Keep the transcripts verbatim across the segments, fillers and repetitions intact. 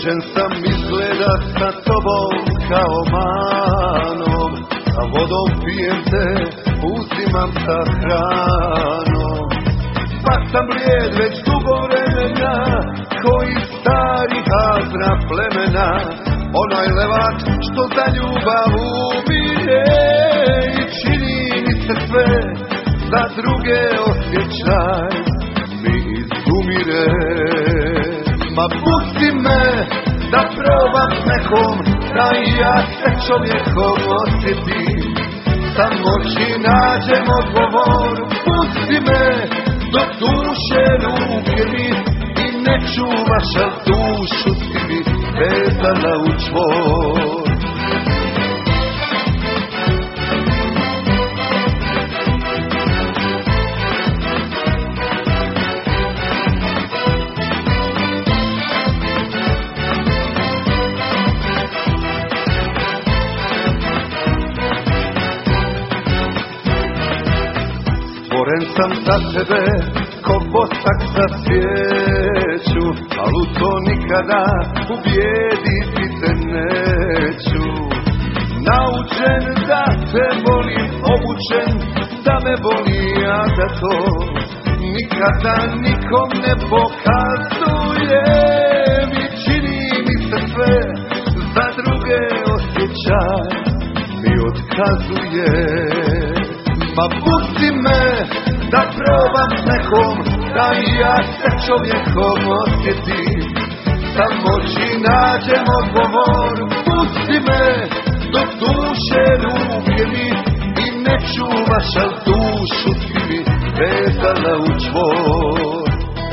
Rođen sam izgleda sa tobom kao manom, a vodom pijem te, uzimam sa hranom. Pa sam blijed već dugo vremena, koji stari hazna plemena, onaj levat što za ljubav umire. I čini mi se sve, za druge osjećaj mi izumire. Ma pusti me da probam s nekom, da i ja se čovjekom osjetim, samo či nađem odgovor. Pusti me dok duše ruke mi i ne čuvaš, a dušu si mi vezana u čvor. Stvoren sam za tebe ko bosak za svijeću, al u to nikada ubijediti te neću. Naučen da te volim, obučen da me boli, a da to nikada nikom ne pokazujem. I čini mi se sve, za druge osjećaj mi otkazuje. Pa pusti me da probam s nekom, da i ja se čovjekom osjetim, samo či nađem odgovor. Pusti me dok duše ruke mi i ne čuvaš, a dušu si mi vezana u čvor.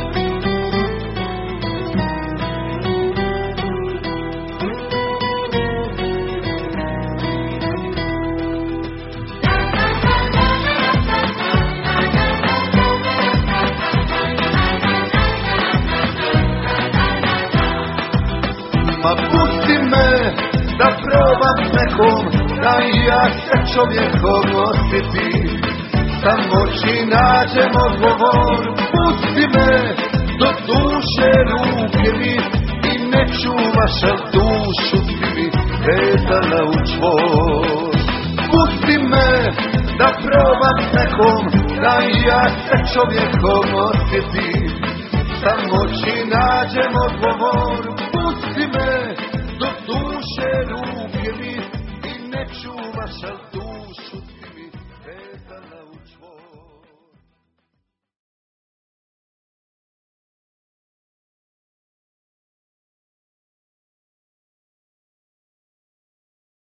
Ma pusti me da probam s nekom, da i ja se čovjekom osjetim, samo či nađem odgovor. Pusti me dok duše ruke mi i ne čuvaš, a dušu si mi vezana u čvor. Pusti me da probam s nekom, da i ja se čovjekom osjetim, samo či nađem odgovor. Pusti me dok duše ruke mi i ne čuvaš, a dušu